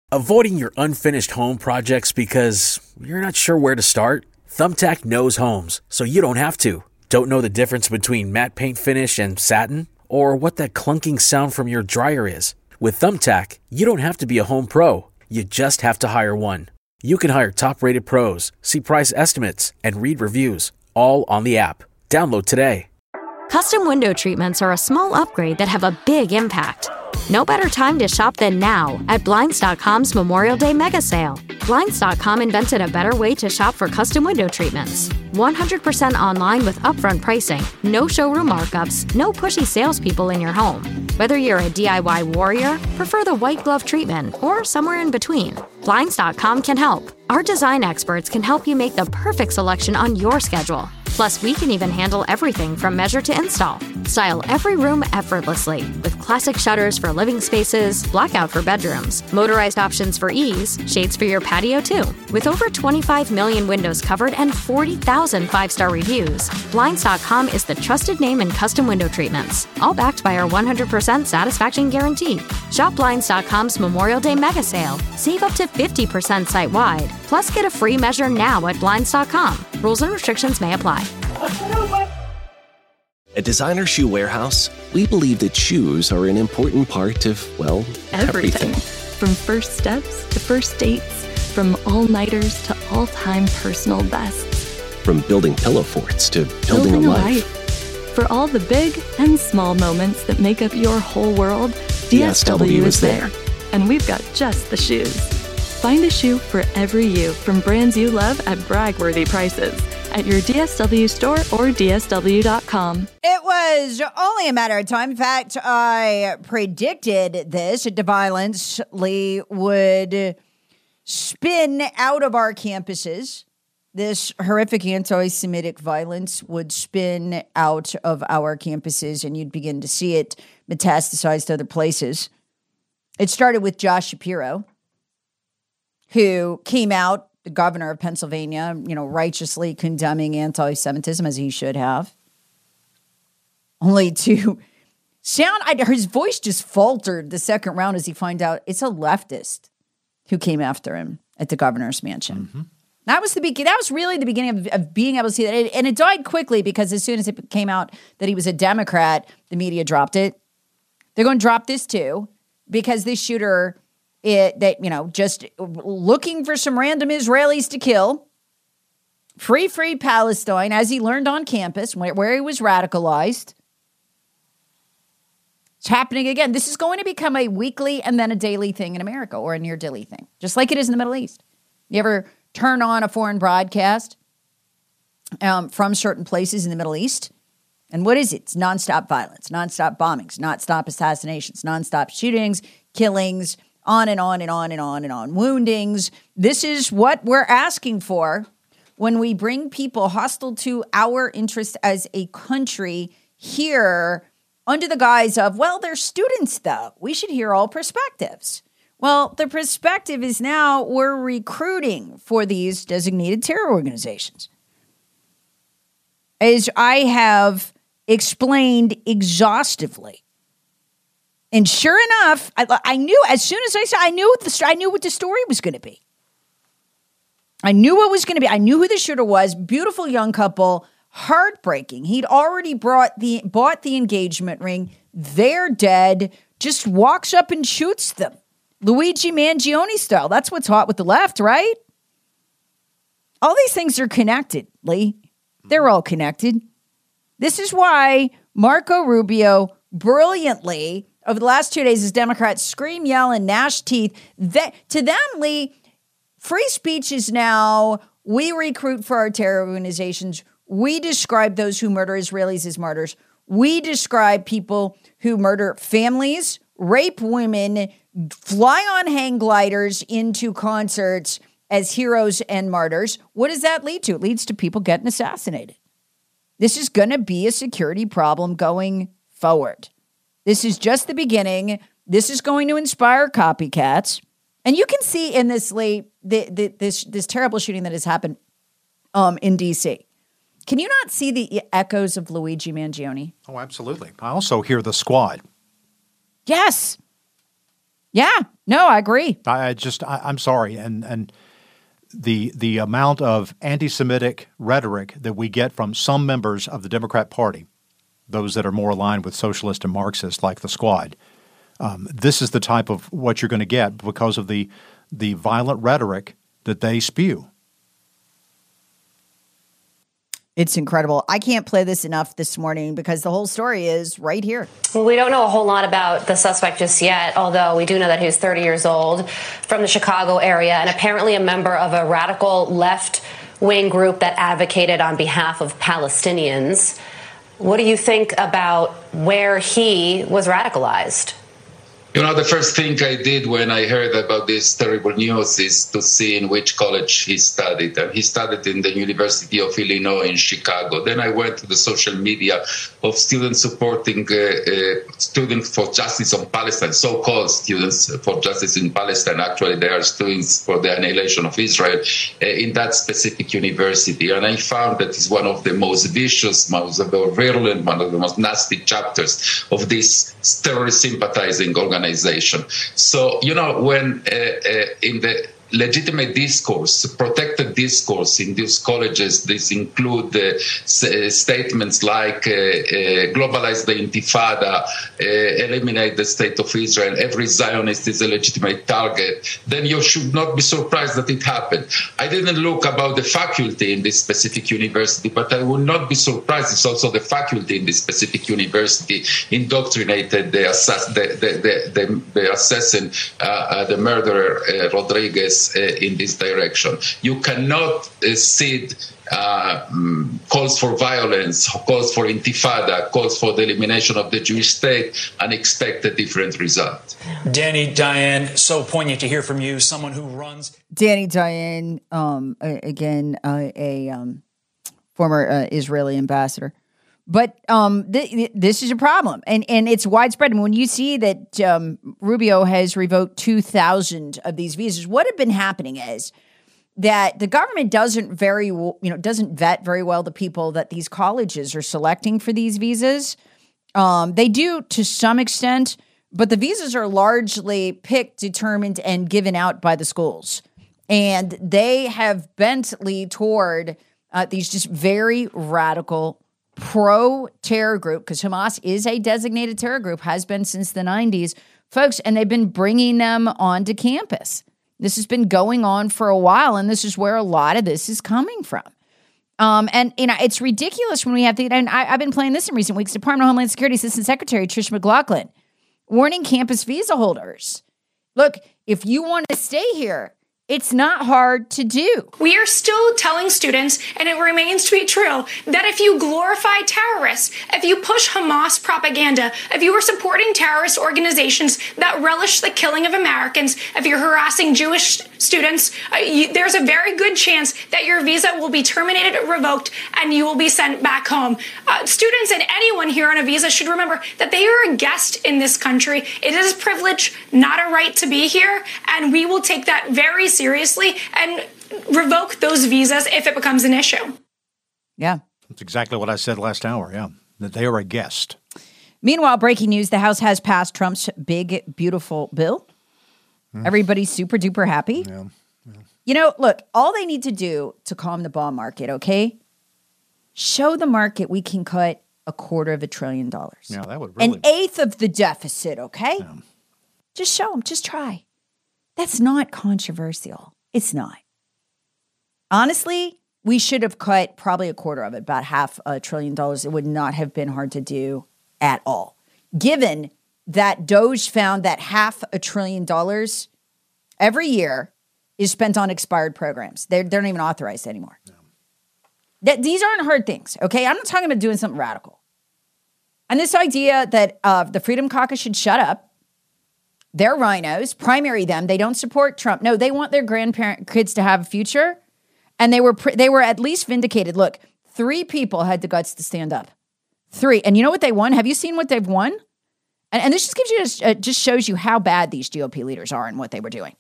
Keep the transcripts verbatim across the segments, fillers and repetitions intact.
Avoiding your unfinished home projects because you're not sure where to start? Thumbtack knows homes, so you don't have to. Don't know the difference between matte paint finish and satin? Or what that clunking sound from your dryer is? With Thumbtack, you don't have to be a home pro. You just have to hire one. You can hire top-rated pros, see price estimates, and read reviews, all on the app. Download today. Custom window treatments are a small upgrade that have a big impact. No better time to shop than now at Blinds dot com's Memorial Day Mega Sale. Blinds dot com invented a better way to shop for custom window treatments. one hundred percent online with upfront pricing, no showroom markups, no pushy salespeople in your home. Whether you're a D I Y warrior, prefer the white glove treatment, or somewhere in between, Blinds dot com can help. Our design experts can help you make the perfect selection on your schedule. Plus, we can even handle everything from measure to install. Style every room effortlessly with classic shutters for living spaces, blackout for bedrooms, motorized options for ease, shades for your patio too. With over twenty-five million windows covered and forty thousand five-star reviews, Blinds dot com is the trusted name in custom window treatments, all backed by our one hundred percent satisfaction guarantee. Shop Blinds dot com's Memorial Day Mega Sale. Save up to fifty percent site-wide. Plus, get a free measure now at Blinds dot com. Rules and restrictions may apply. At Designer Shoe Warehouse, we believe that shoes are an important part of, well, everything. everything. From first steps to first dates, from all-nighters to all-time personal bests. From building pillow forts to building, building a, a life. life. For all the big and small moments that make up your whole world, D S W is there. And we've got just the shoes. Find a shoe for every you from brands you love at brag-worthy prices at your D S W store or D S W dot com. It was only a matter of time. In fact, I predicted this, that the violence would spin out of our campuses. This horrific anti-Semitic violence would spin out of our campuses, and you'd begin to see it metastasize to other places. It started with Josh Shapiro, who came out, the governor of Pennsylvania, you know, righteously condemning anti-Semitism, as he should have. Only to sound, I, his voice just faltered the second round as he found out it's a leftist who came after him at the governor's mansion. Mm-hmm. That was the be- That was really the beginning of, of being able to see that. It, and it died quickly because as soon as it came out that he was a Democrat, the media dropped it. They're going to drop this too because this shooter... It, that, you know, just looking for some random Israelis to kill. Free, free Palestine, as he learned on campus, where, where he was radicalized. It's happening again. This is going to become a weekly and then a daily thing in America, or a near daily thing, just like it is in the Middle East. You ever turn on a foreign broadcast um, from certain places in the Middle East? And what is it? It's nonstop violence, nonstop bombings, nonstop assassinations, nonstop shootings, killings, on and on and on and on and on. Woundings. This is what we're asking for when we bring people hostile to our interests as a country here under the guise of, well, they're students, though. We should hear all perspectives. Well, the perspective is now we're recruiting for these designated terror organizations. As I have explained exhaustively. And sure enough, I, I knew as soon as I saw, I knew what the I knew what the story was going to be. I knew what was going to be. I knew who the shooter was. Beautiful young couple, heartbreaking. He'd already brought the bought the engagement ring. They're dead. Just walks up and shoots them, Luigi Mangione style. That's what's hot with the left, right? All these things are connected, Lee. They're all connected. This is why Marco Rubio brilliantly, over the last two days, as Democrats scream, yell, and gnash teeth, that to them, Lee, free speech is now, we recruit for our terror organizations. We describe those who murder Israelis as martyrs. We describe people who murder families, rape women, fly on hang gliders into concerts as heroes and martyrs. What does that lead to? It leads to people getting assassinated. This is going to be a security problem going forward. This is just the beginning. This is going to inspire copycats. And you can see in this, Lee, the, the, this, this terrible shooting that has happened um, in D C. Can you not see the echoes of Luigi Mangione? Oh, absolutely. I also hear the squad. Yes. Yeah. No, I agree. I, I just, I, I'm sorry. And and the the amount of anti-Semitic rhetoric that we get from some members of the Democrat Party, those that are more aligned with socialist and Marxist like the Squad, um, this is the type of what you're going to get because of the the violent rhetoric that they spew. It's incredible. I can't play this enough this morning because the whole story is right here. Well, we don't know a whole lot about the suspect just yet, although we do know that he was thirty years old, from the Chicago area, and apparently a member of a radical left-wing group that advocated on behalf of Palestinians. What do you think about where he was radicalized? You know, the first thing I did when I heard about this terrible news is to see in which college he studied. And he studied in the University of Illinois in Chicago. Then I went to the social media of students supporting uh, uh, Students for Justice on Palestine, so-called Students for Justice in Palestine. Actually, they are students for the annihilation of Israel uh, in that specific university. And I found that it's one of the most vicious, most virulent, one of the most nasty chapters of this terrorist sympathizing organization. So, you know, when uh, uh, in the legitimate discourse, protected discourse in these colleges, this include uh, s- statements like uh, uh, globalize the Intifada, uh, eliminate the state of Israel, every Zionist is a legitimate target, then you should not be surprised that it happened. I didn't look about the faculty in this specific university, but I would not be surprised if also the faculty in this specific university indoctrinated the, assass- the, the, the, the, the assassin, uh, uh, the murderer, uh, Rodriguez, Uh, in this direction. You cannot uh, cede uh, um, calls for violence, calls for intifada, calls for the elimination of the Jewish state and expect a different result. Danny, Diane, so poignant to hear from you, someone who runs. Danny, Diane, um, again, uh, a um, former uh, Israeli ambassador. But um, th- this is a problem, and and it's widespread. And when you see that um, Rubio has revoked two thousand of these visas, what had been happening is that the government doesn't very you know doesn't vet very well the people that these colleges are selecting for these visas. Um, they do to some extent, but the visas are largely picked, determined, and given out by the schools, and they have bent lead toward uh, these just very radical pro-terror group, because Hamas is a designated terror group, has been since the nineties, folks, and they've been bringing them onto campus. This has been going on for a while, and this is where a lot of this is coming from. Um, and, you know, it's ridiculous when we have to, and I, I've been playing this in recent weeks, Department of Homeland Security Assistant Secretary Trish McLaughlin warning campus visa holders, look, if you want to stay here, it's not hard to do. We are still telling students, and it remains to be true, that if you glorify terrorists, if you push Hamas propaganda, if you are supporting terrorist organizations that relish the killing of Americans, if you're harassing Jewish students, uh, you, there's a very good chance that your visa will be terminated or revoked and you will be sent back home. Uh, students and anyone here on a visa should remember that they are a guest in this country. It is a privilege, not a right to be here, and we will take that very seriously. seriously and revoke those visas if it becomes an issue. Yeah. That's exactly what I said last hour, yeah, that they are a guest. Meanwhile, breaking news, the House has passed Trump's big, beautiful bill. Mm. Everybody's super duper happy. Yeah. Yeah. You know, look, all they need to do to calm the bond market, okay? Show the market we can cut a quarter of a trillion dollars. Yeah, that would really... An eighth of the deficit, okay? Yeah. Just show them, just try. That's not controversial. It's not. Honestly, we should have cut probably a quarter of it, about half a trillion dollars. It would not have been hard to do at all. Given that Doge found that half a trillion dollars every year is spent on expired programs. They're, they're not even authorized anymore. No. That, these aren't hard things, okay? I'm not talking about doing something radical. And this idea that uh, the Freedom Caucus should shut up, they're rhinos, primary them. They don't support Trump. No, they want their grandparent kids to have a future. And they were pr- they were at least vindicated. Look, three people had the guts to stand up. Three. And you know what they won? Have you seen what they've won? And, and this just gives you, uh, just shows you how bad these G O P leaders are and what they were doing.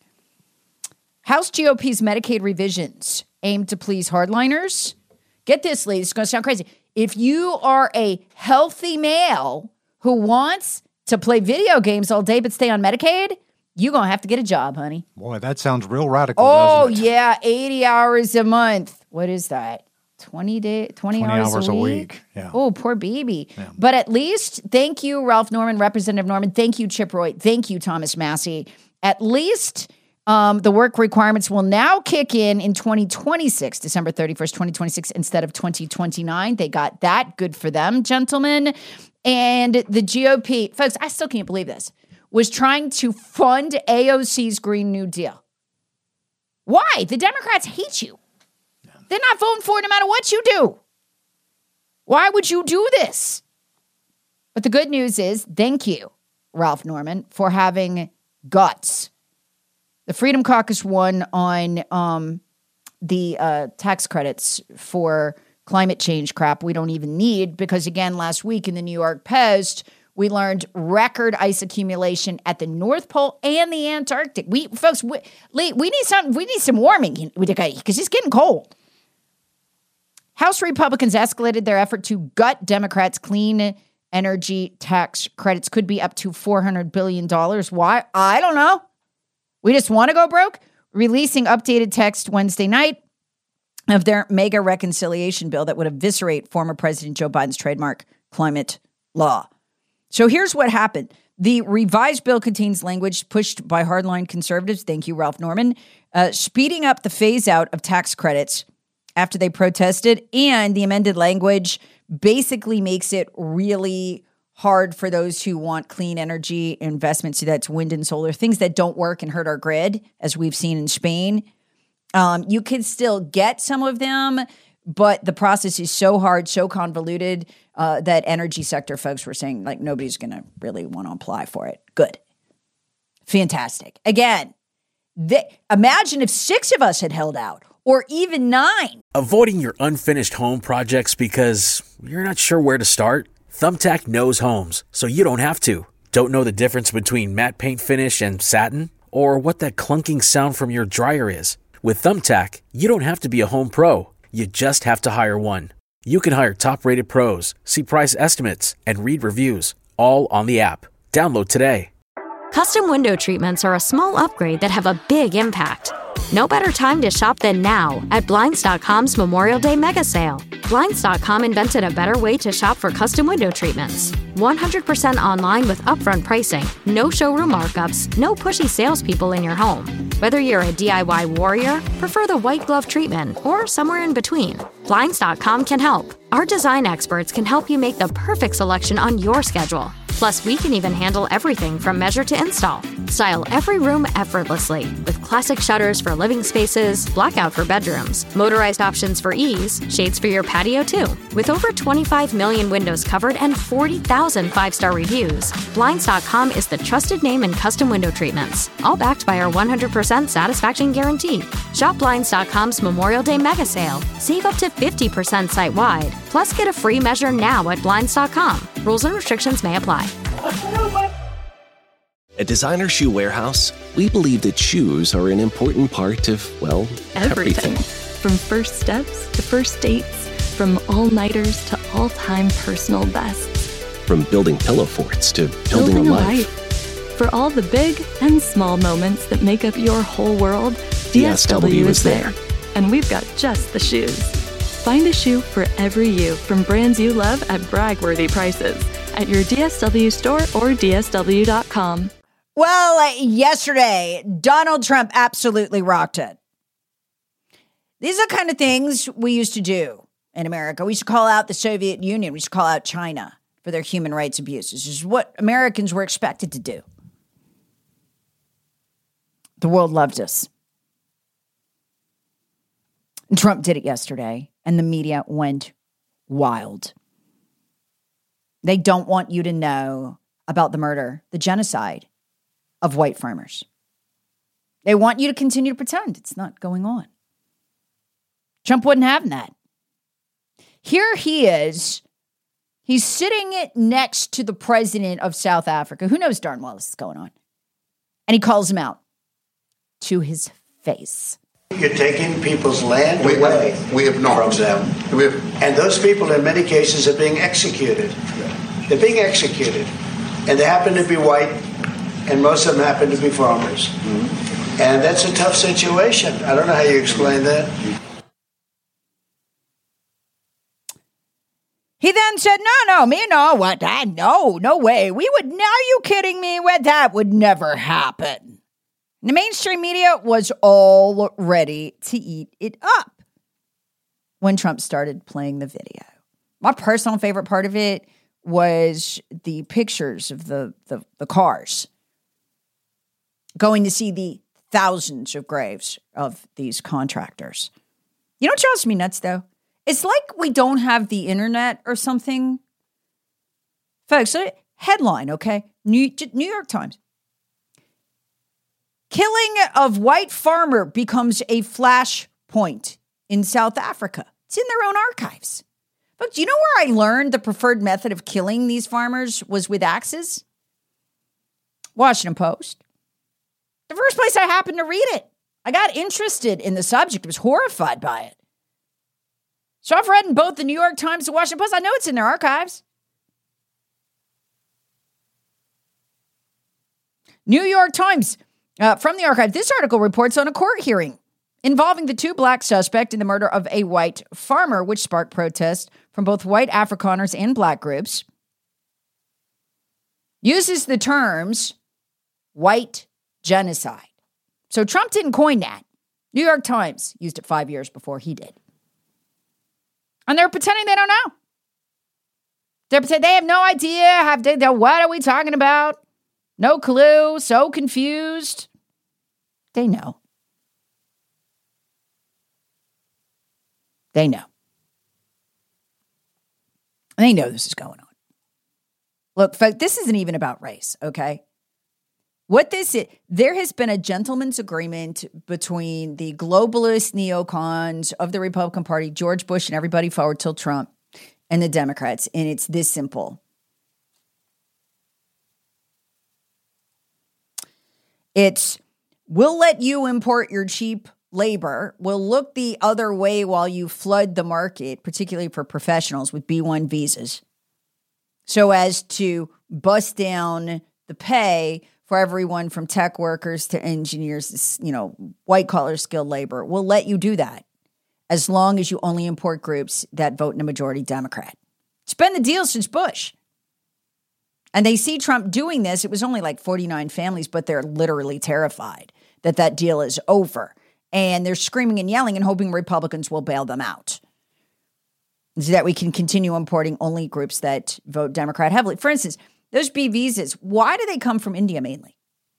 House G O P's Medicaid revisions aimed to please hardliners. Get this, ladies. It's going to sound crazy. If you are a healthy male who wants to play video games all day but stay on Medicaid, you're going to have to get a job, honey. Boy, that sounds real radical, Oh, doesn't it? yeah, eighty hours a month. What is that? twenty, day, twenty, twenty hours, hours a a week? week, yeah. Oh, poor baby. Yeah. But at least, thank you, Ralph Norman, Representative Norman. Thank you, Chip Roy. Thank you, Thomas Massey. At least um, the work requirements will now kick in in twenty twenty-six, December thirty-first, twenty twenty-six, instead of twenty twenty-nine. They got that. Good for them, gentlemen. And the G O P, folks, I still can't believe this, was trying to fund A O C's Green New Deal. Why? The Democrats hate you. They're not voting for it no matter what you do. Why would you do this? But the good news is, thank you, Ralph Norman, for having guts. The Freedom Caucus won on um, the uh, tax credits for climate change crap we don't even need because, again, last week in the New York Post, we learned record ice accumulation at the North Pole and the Antarctic. We, folks, we, we need some, we need some warming because it's getting cold. House Republicans escalated their effort to gut Democrats' clean energy tax credits. Could be up to four hundred billion dollars. Why? I don't know. We just want to go broke? Releasing updated text Wednesday night of their mega reconciliation bill that would eviscerate former President Joe Biden's trademark climate law. So here's what happened. The revised bill contains language pushed by hardline conservatives, thank you, Ralph Norman, uh, speeding up the phase out of tax credits after they protested, and the amended language basically makes it really hard for those who want clean energy investments. So that's wind and solar, things that don't work and hurt our grid, as we've seen in Spain. Um, you can still get some of them, but the process is so hard, so convoluted uh, that energy sector folks were saying, like, nobody's going to really want to apply for it. Good. Fantastic. Again, they, imagine if six of us had held out. Or even nine. Avoiding your unfinished home projects because you're not sure where to start? Thumbtack knows homes, so you don't have to. Don't know the difference between matte paint finish and satin? Or what that clunking sound from your dryer is? With Thumbtack, you don't have to be a home pro. You just have to hire one. You can hire top-rated pros, see price estimates, and read reviews, all on the app. Download today. Custom window treatments are a small upgrade that have a big impact. No better time to shop than now at Blinds dot com's Memorial Day mega sale. Blinds dot com invented a better way to shop for custom window treatments. one hundred percent online with upfront pricing, no showroom markups, no pushy salespeople in your home. Whether you're a D I Y warrior, prefer the white glove treatment, or somewhere in between, Blinds dot com can help. Our design experts can help you make the perfect selection on your schedule. Plus, we can even handle everything from measure to install. Style every room effortlessly with classic shutters for living spaces, blackout for bedrooms, motorized options for ease, shades for your patio too. With over twenty-five million windows covered and forty thousand five-star reviews, Blinds dot com is the trusted name in custom window treatments, all backed by our one hundred percent satisfaction guarantee. Shop Blinds dot com's Memorial Day mega sale. Save up to fifty percent site-wide. Plus, get a free measure now at Blinds dot com. Rules and restrictions may apply. At Designer Shoe Warehouse, we believe that shoes are an important part of, well, everything. everything. From first steps to first dates, from all-nighters to all-time personal bests. From building pillow forts to building, Building a a life. life. For all the big and small moments that make up your whole world, D S W is there. And we've got just the shoes. Find a shoe for every you from brands you love at brag-worthy prices at your D S W store or D S W dot com. Well, uh, yesterday, Donald Trump absolutely rocked it. These are the kind of things we used to do in America. We used to call out the Soviet Union. We used to call out China for their human rights abuses. This is what Americans were expected to do. The world loved us. And Trump did it yesterday, and the media went wild. They don't want you to know about the murder, the genocide of white farmers. They want you to continue to pretend it's not going on. Trump wasn't having that. Here he is. He's sitting next to the president of South Africa, who knows darn well this is going on. And he calls him out to his face. You're taking people's land we away. Have, we have not. From them. We have, and those people, in many cases, are being executed. They're being executed. And they happen to be white, and most of them happen to be farmers. Mm-hmm. And that's a tough situation. I don't know how you explain that. He then said, no, no, me, no, what, I, no, no way. We would, are you kidding me? What, that would never happen. The mainstream media was all ready to eat it up when Trump started playing the video. My personal favorite part of it was the pictures of the, the, the cars going to see the thousands of graves of these contractors. You know what drives me nuts, though? It's like we don't have the internet or something. Folks, headline, okay? New, New York Times. Killing of white farmer becomes a flashpoint in South Africa. It's in their own archives. But do you know where I learned the preferred method of killing these farmers was with axes? Washington Post. The first place I happened to read it. I got interested in the subject. I was horrified by it. So I've read in both the New York Times and the Washington Post. I know it's in their archives. New York Times, uh, from the archive, this article reports on a court hearing involving the two black suspects in the murder of a white farmer, which sparked protests from both white Afrikaners and black groups. Uses the terms white genocide. So Trump didn't coin that. New York Times used it five years before he did. And they're pretending they don't know. They're pretending they have no idea. Have they, what are we talking about? No clue. So confused. They know. They know. They know this is going on. Look, folks, this isn't even about race, okay? What this is, there has been a gentleman's agreement between the globalist neocons of the Republican Party, George Bush and everybody forward till Trump, and the Democrats, and it's this simple. It's, we'll let you import your cheap labor, we'll look the other way while you flood the market, particularly for professionals with B one visas, so as to bust down the pay for everyone from tech workers to engineers, you know, white-collar skilled labor. We'll let you do that as long as you only import groups that vote in a majority Democrat. It's been the deal since Bush. And they see Trump doing this. It was only like forty-nine families, but they're literally terrified that that deal is over. And they're screaming and yelling and hoping Republicans will bail them out so that we can continue importing only groups that vote Democrat heavily. For instance, those B visas, why do they come from India mainly?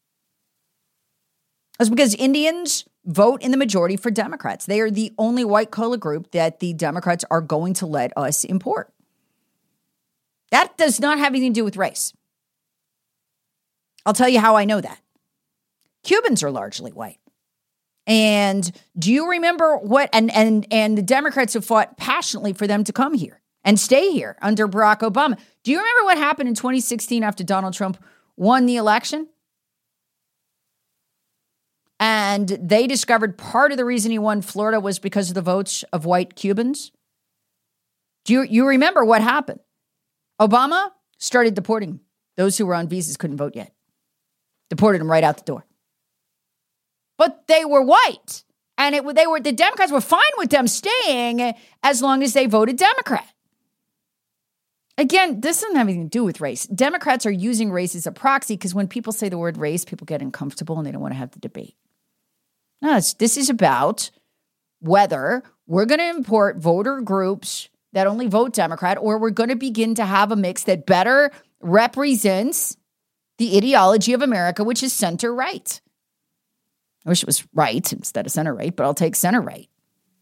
It's because Indians vote in the majority for Democrats. They are the only white-collar group that the Democrats are going to let us import. That does not have anything to do with race. I'll tell you how I know that. Cubans are largely white. And do you remember what, and, and, and the Democrats have fought passionately for them to come here and stay here under Barack Obama. Do you remember what happened in twenty sixteen after Donald Trump won the election? And they discovered part of the reason he won Florida was because of the votes of white Cubans. Do you, you remember what happened? Obama started deporting those who were on visas, couldn't vote yet. Deported them right out the door. But they were white. And it they were the Democrats were fine with them staying as long as they voted Democrat. Again, this doesn't have anything to do with race. Democrats are using race as a proxy because when people say the word race, people get uncomfortable and they don't want to have the debate. No, it's, this is about whether we're going to import voter groups that only vote Democrat or we're going to begin to have a mix that better represents the ideology of America, which is center-right. I wish it was right instead of center-right, but I'll take center-right.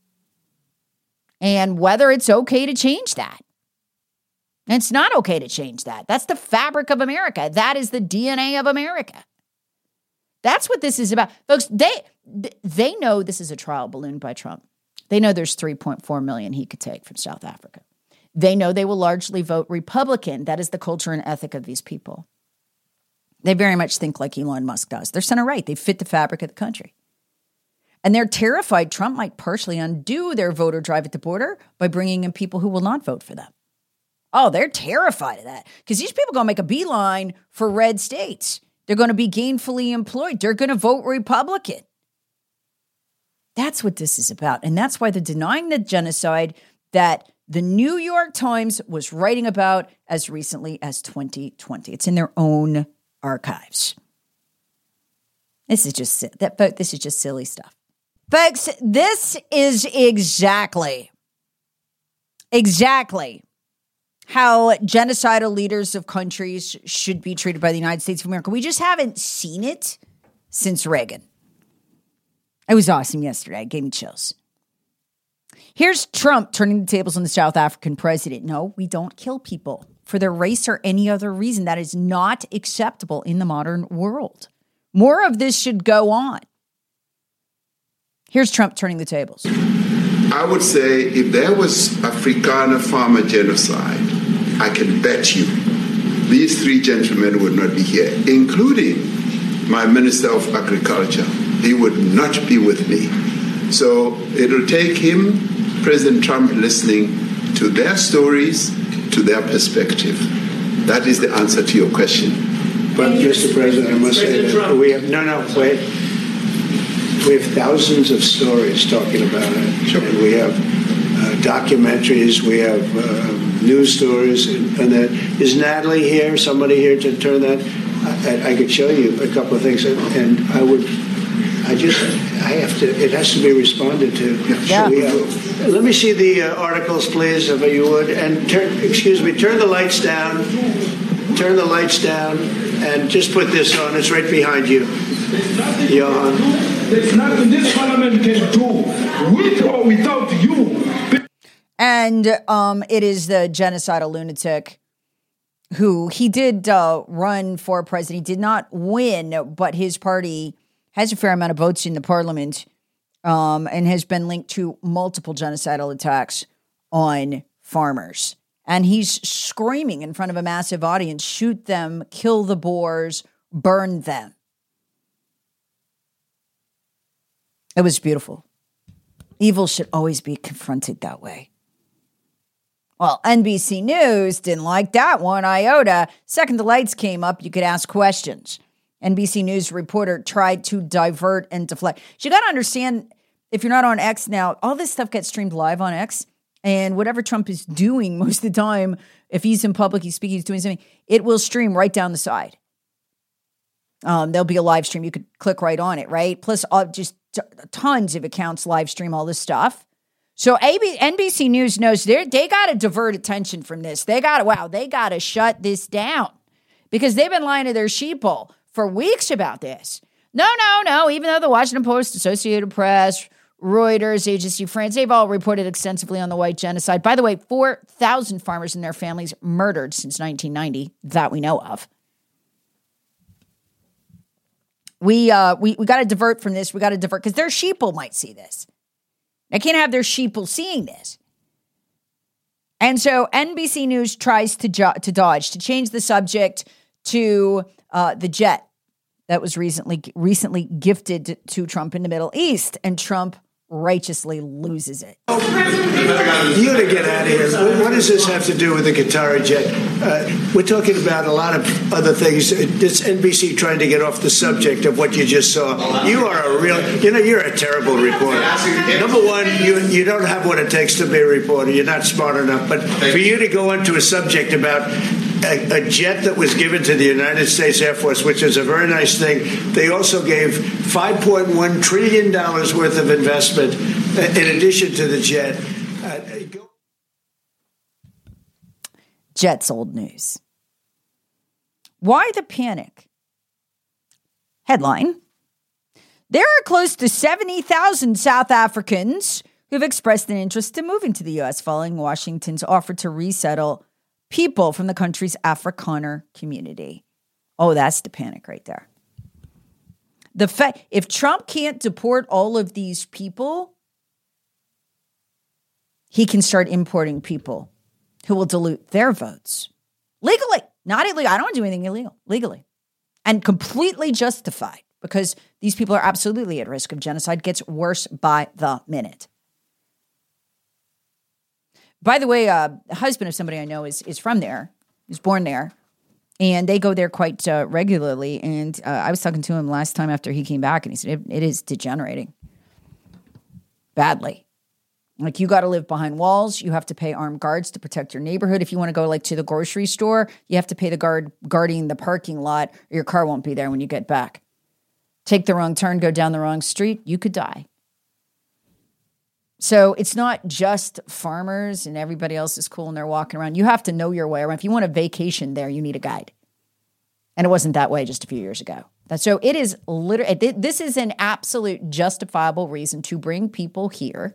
And whether it's okay to change that. And it's not okay to change that. That's the fabric of America. That is the D N A of America. That's what this is about. Folks, they they know this is a trial balloon by Trump. They know there's three point four million he could take from South Africa. They know they will largely vote Republican. That is the culture and ethic of these people. They very much think like Elon Musk does. They're center-right. They fit the fabric of the country. And they're terrified Trump might partially undo their voter drive at the border by bringing in people who will not vote for them. Oh, they're terrified of that because these people are going to make a beeline for red states They're going to be gainfully employed. They're going to vote Republican. That's what this is about. And that's why they're denying the genocide that the New York Times was writing about as recently as twenty twenty. It's in their own archives. This is just that, but this is just silly stuff. Folks, this is exactly, exactly how genocidal leaders of countries should be treated by the United States of America. We just haven't seen it since Reagan. It was awesome yesterday. It gave me chills. Here's Trump turning the tables on the South African president. No, we don't kill people for their race or any other reason. That is not acceptable in the modern world. More of this should go on. Here's Trump turning the tables. I would say if there was Afrikaner farmer genocide, I can bet you these three gentlemen would not be here, including my Minister of Agriculture. He would not be with me. So it'll take him, President Trump, listening to their stories, to their perspective. That is the answer to your question. But, Mister President, I must say that we have, no, no, wait. We have thousands of stories talking about it. Sure. And we have uh, documentaries, we have uh, news stories, and, and that. Is Natalie here, somebody here to turn that? I, I could show you a couple of things, and I would, I just, I have to, it has to be responded to. Yeah. We have, let me see the uh, articles, please, if you would, and turn, excuse me, turn the lights down, turn the lights down, and just put this on. It's right behind you. Johan. There's nothing this parliament can do with or without you. And um, it is the genocidal lunatic who he did uh, run for president. He did not win, but his party has a fair amount of votes in the parliament um, and has been linked to multiple genocidal attacks on farmers. And he's screaming in front of a massive audience, shoot them, kill the Boers, burn them. It was beautiful. Evil should always be confronted that way. Well, N B C News didn't like that one iota. Second the lights came up, you could ask questions. N B C News reporter tried to divert and deflect. So you got to understand, if you're not on X now, all this stuff gets streamed live on X. And whatever Trump is doing most of the time, if he's in public, he's speaking, he's doing something, it will stream right down the side. Um, there'll be a live stream. You could click right on it, right? Plus, uh, just t- tons of accounts live stream all this stuff. So A B, N B C News knows they they got to divert attention from this. They got to, wow, they got to shut this down because they've been lying to their sheeple for weeks about this. No, no, no. Even though the Washington Post, Associated Press, Reuters, Agency France, they've all reported extensively on the white genocide. By the way, four thousand farmers and their families murdered since nineteen ninety that we know of. We uh we, we got to divert from this. We got to divert because their sheeple might see this. They can't have their sheeple seeing this. And so N B C News tries to jo- to dodge, to change the subject to uh, the jet that was recently recently gifted to Trump in the Middle East, and Trump righteously loses it. You got to get out of here. What does this have to do with the Qatari jet? Uh, we're talking about a lot of other things. This N B C trying to get off the subject of what you just saw. You are a real, you know, you're a terrible reporter. Number one, you you don't have what it takes to be a reporter. You're not smart enough. But for you to go into a subject about A, a jet that was given to the United States Air Force, which is a very nice thing. They also gave five point one trillion dollars worth of investment in addition to the jet. Uh, go- Jet's old news. Why the panic? Headline. There are close to seventy thousand South Africans who've expressed an interest in moving to the U S following Washington's offer to resettle people from the country's Afrikaner community. Oh, that's the panic right there. The fact, if Trump can't deport all of these people, he can start importing people who will dilute their votes legally, not illegal. I don't want to do anything illegal, legally, and completely justified because these people are absolutely at risk of genocide. Gets worse by the minute. By the way, uh, the husband of somebody I know is is from there. He was born there. And they go there quite uh, regularly. And uh, I was talking to him last time after he came back, and he said, it, it is degenerating badly. Like, you got to live behind walls. You have to pay armed guards to protect your neighborhood. If you want to go like to the grocery store, you have to pay the guard guarding the parking lot, or your car won't be there when you get back. Take the wrong turn, go down the wrong street, you could die. So it's not just farmers and everybody else is cool and they're walking around. You have to know your way around. If you want a vacation there, you need a guide. And it wasn't that way just a few years ago. So it is literally, this is an absolute justifiable reason to bring people here.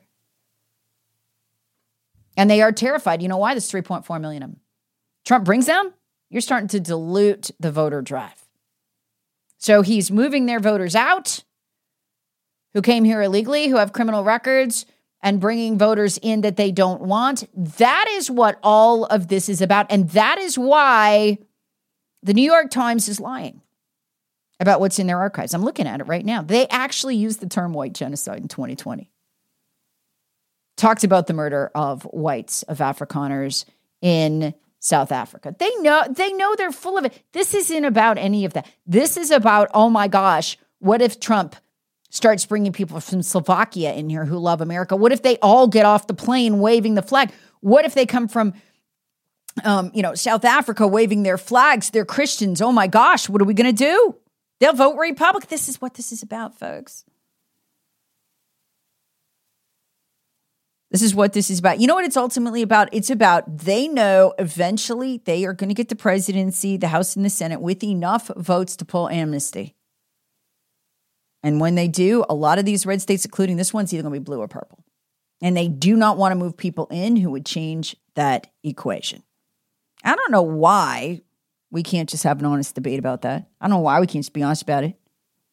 And they are terrified. You know why? There's three point four million of them. Trump brings them, you're starting to dilute the voter drive. So he's moving their voters out who came here illegally, who have criminal records, and bringing voters in that they don't want. That is what all of this is about. And that is why the New York Times is lying about what's in their archives. I'm looking at it right now. They actually used the term white genocide in twenty twenty. Talked about the murder of whites, of Afrikaners in South Africa. They know, they know they're full of it. This isn't about any of that. This is about, oh my gosh, what if Trump starts bringing people from Slovakia in here who love America? What if they all get off the plane waving the flag? What if they come from, um, you know, South Africa waving their flags? They're Christians. Oh my gosh, what are we going to do? They'll vote Republican. This is what this is about, folks. This is what this is about. You know what it's ultimately about? It's about they know eventually they are going to get the presidency, the House and the Senate with enough votes to pull amnesty. And when they do, a lot of these red states, including this one's either going to be blue or purple. And they do not want to move people in who would change that equation. I don't know why we can't just have an honest debate about that. I don't know why we can't just be honest about it.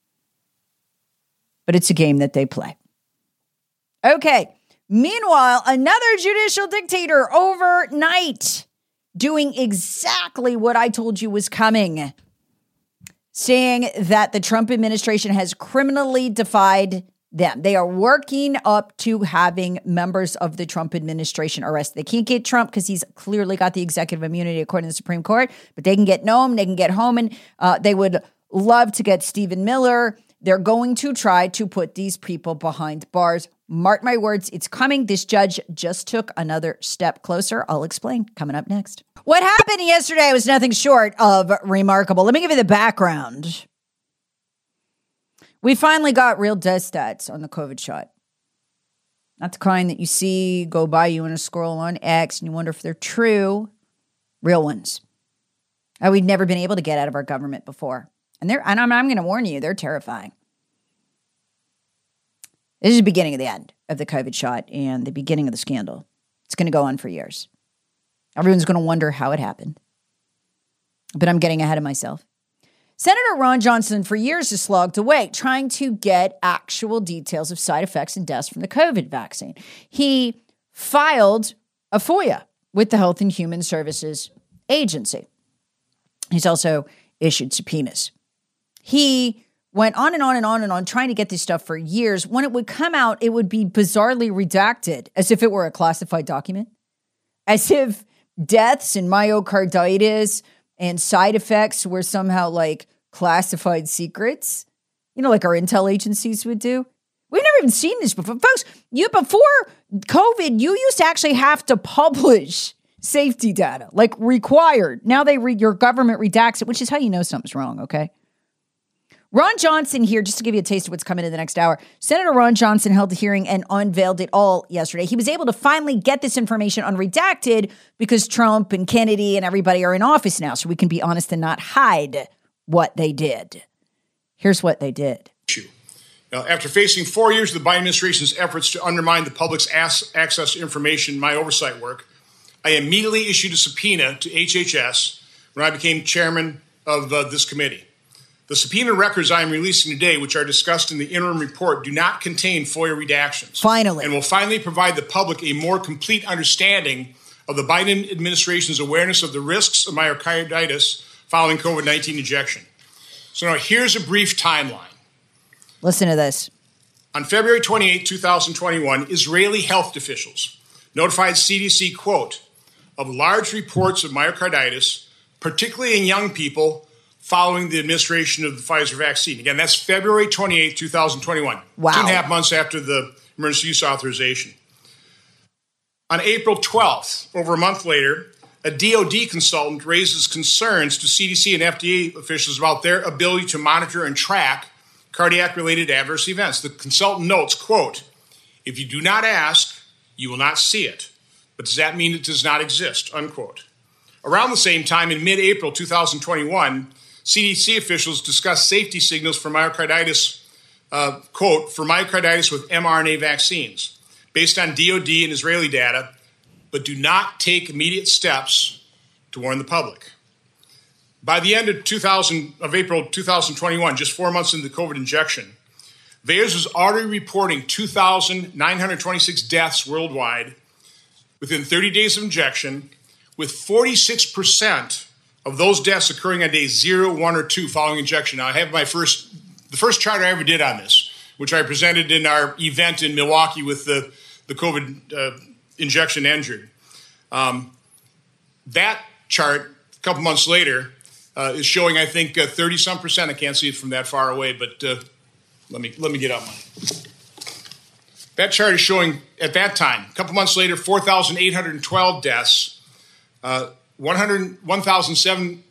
But it's a game that they play. Okay. Meanwhile, another judicial dictator overnight doing exactly what I told you was coming, saying that the Trump administration has criminally defied them. They are working up to having members of the Trump administration arrested. They can't get Trump because he's clearly got the executive immunity according to the Supreme Court, but they can get Noam, they can get Homan. Uh, they would love to get Stephen Miller. They're going to try to put these people behind bars. Mark my words, it's coming. This judge just took another step closer. I'll explain coming up next. What happened yesterday was nothing short of remarkable. Let me give you the background. We finally got real death stats on the COVID shot. Not the kind that you see go by you in a scroll on X and you wonder if they're true. Real ones. Uh, we'd never been able to get out of our government before. And they're, and I'm, I'm going to warn you, they're terrifying. This is the beginning of the end of the COVID shot and the beginning of the scandal. It's going to go on for years. Everyone's going to wonder how it happened. But I'm getting ahead of myself. Senator Ron Johnson for years has slogged away trying to get actual details of side effects and deaths from the COVID vaccine. He filed a FOIA with the Health and Human Services Agency. He's also issued subpoenas. He went on and on and on and on trying to get this stuff for years. When it would come out, it would be bizarrely redacted as if it were a classified document, as if deaths and myocarditis and side effects were somehow like classified secrets, you know, like our intel agencies would do. We've never even seen this before. Folks, you before COVID, you used to actually have to publish safety data, like required. Now they read your government redacts it, which is how you know something's wrong, okay? Ron Johnson here, just to give you a taste of what's coming in the next hour. Senator Ron Johnson held a hearing and unveiled it all yesterday. He was able to finally get this information unredacted because Trump and Kennedy and everybody are in office now, so we can be honest and not hide what they did. Here's what they did. Now, after facing four years of the Biden administration's efforts to undermine the public's access to information in my oversight work, I immediately issued a subpoena to H H S when I became chairman of uh, this committee. The subpoena records I am releasing today, which are discussed in the interim report, do not contain FOIA redactions. Finally. And will finally provide the public a more complete understanding of the Biden administration's awareness of the risks of myocarditis following COVID nineteen injection. So now here's a brief timeline. Listen to this. On February twenty-eighth, twenty twenty-one, Israeli health officials notified C D C, quote, of large reports of myocarditis particularly in young people following the administration of the Pfizer vaccine. Again, that's February twenty-eighth, twenty twenty-one. Wow. Two and a half months after the emergency use authorization. On April twelfth, over a month later, a D O D consultant raises concerns to C D C and F D A officials about their ability to monitor and track cardiac-related adverse events. The consultant notes, quote, "If you do not ask, you will not see it. But does that mean it does not exist?" Unquote. Around the same time, in mid-April twenty twenty-one, C D C officials discussed safety signals for myocarditis, uh, quote, for myocarditis with mRNA vaccines, based on D O D and Israeli data, but do not take immediate steps to warn the public. By the end of two thousand of April twenty twenty-one, just four months into the COVID injection, VAERS was already reporting two thousand nine hundred twenty-six deaths worldwide within thirty days of injection, with forty-six percent of those deaths occurring on day zero, one, or two following injection. Now, I have my first, the first chart I ever did on this, which I presented in our event in Milwaukee with the, the COVID uh, injection injured. Um, that chart, a couple months later, uh, is showing, I think, uh, thirty-some percent. I can't see it from that far away, but uh, let me let me get out mine. That chart is showing, at that time, a couple months later, four thousand eight hundred twelve deaths, uh, one thousand seven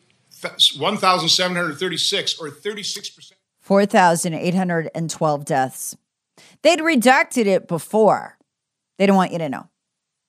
hundred thirty-six, or thirty-six percent. four thousand eight hundred twelve deaths. They'd redacted it before. They didn't want you to know.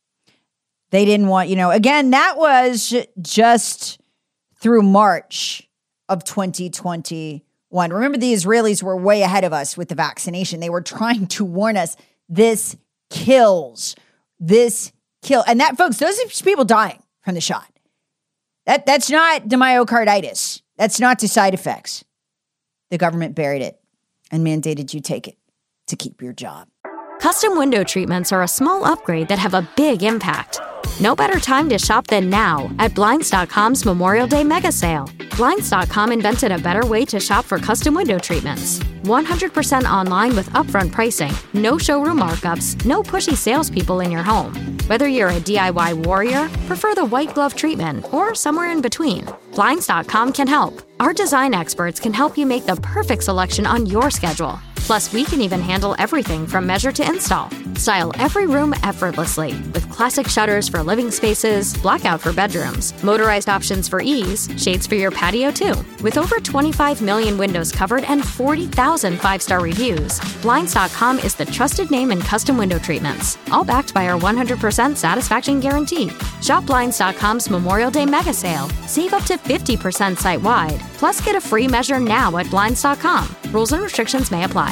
They didn't want you to know. Again, that was just through March of twenty twenty-one. Remember, the Israelis were way ahead of us with the vaccination. They were trying to warn us, this kills. This kill. And that, folks, those are people dying from the shot. That That's not the myocarditis. That's not the side effects. The government buried it and mandated you take it to keep your job. Custom window treatments are a small upgrade that have a big impact. No better time to shop than now at Blinds dot com's Memorial Day mega sale. Blinds dot com invented a better way to shop for custom window treatments. one hundred percent online with upfront pricing, no showroom markups, no pushy salespeople in your home. Whether you're a D I Y warrior, prefer the white glove treatment, or somewhere in between, Blinds dot com can help. Our design experts can help you make the perfect selection on your schedule. Plus, we can even handle everything from measure to install. Style every room effortlessly with classic shutters for living spaces, blackout for bedrooms, motorized options for ease, shades for your patio too. With over twenty-five million windows covered and forty thousand five-star reviews, Blinds dot com is the trusted name in custom window treatments, all backed by our one hundred percent satisfaction guarantee. Shop Blinds dot com's Memorial Day mega sale. Save up to fifty percent site-wide. Plus, get a free measure now at Blinds dot com. Rules and restrictions may apply.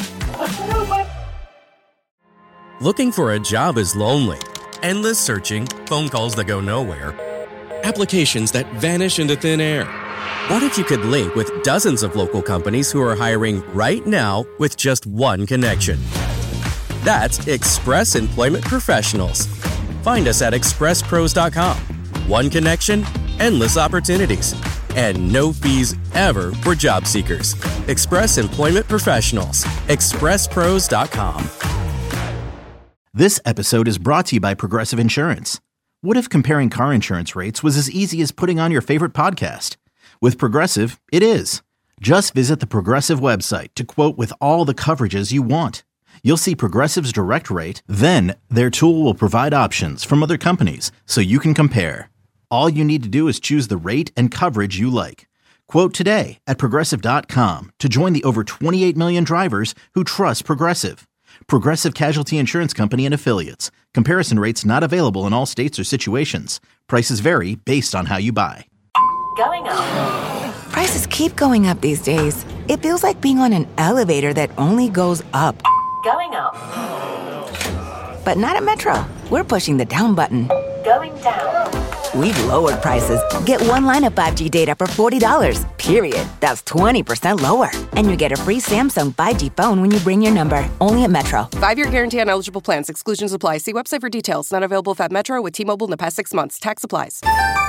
Looking for a job is lonely. Endless searching, phone calls that go nowhere, applications that vanish into thin air. What if you could link with dozens of local companies who are hiring right now with just one connection? That's Express Employment Professionals. Find us at express pros dot com. One connection, endless opportunities, and no fees ever for job seekers. Express Employment Professionals. express pros dot com. This episode is brought to you by Progressive Insurance. What if comparing car insurance rates was as easy as putting on your favorite podcast? With Progressive, it is. Just visit the Progressive website to quote with all the coverages you want. You'll see Progressive's direct rate, then their tool will provide options from other companies so you can compare. All you need to do is choose the rate and coverage you like. Quote today at progressive dot com to join the over twenty-eight million drivers who trust Progressive. Progressive Casualty Insurance Company and Affiliates. Comparison rates not available in all states or situations. Prices vary based on how you buy. Going up. Prices keep going up these days. It feels like being on an elevator that only goes up. Going up. But not at Metro. We're pushing the down button. Going down. We've lowered prices. Get one line of five G data for forty dollars, period. That's twenty percent lower. And you get a free Samsung five G phone when you bring your number. Only at Metro. Five-year guarantee on eligible plans. Exclusions apply. See website for details. Not available at Metro with T-Mobile in the past six months. Tax applies.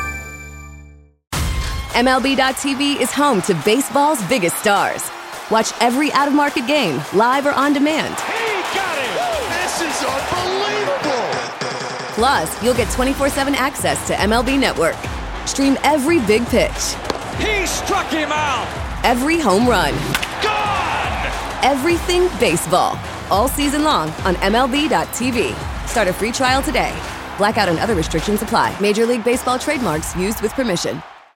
M L B dot T V is home to baseball's biggest stars. Watch every out-of-market game, live or on demand. He got it! This is unbelievable! Plus, you'll get twenty-four seven access to M L B Network. Stream every big pitch. He struck him out. Every home run. Gone! Everything baseball. All season long on M L B dot T V. Start a free trial today. Blackout and other restrictions apply. Major League Baseball trademarks used with permission.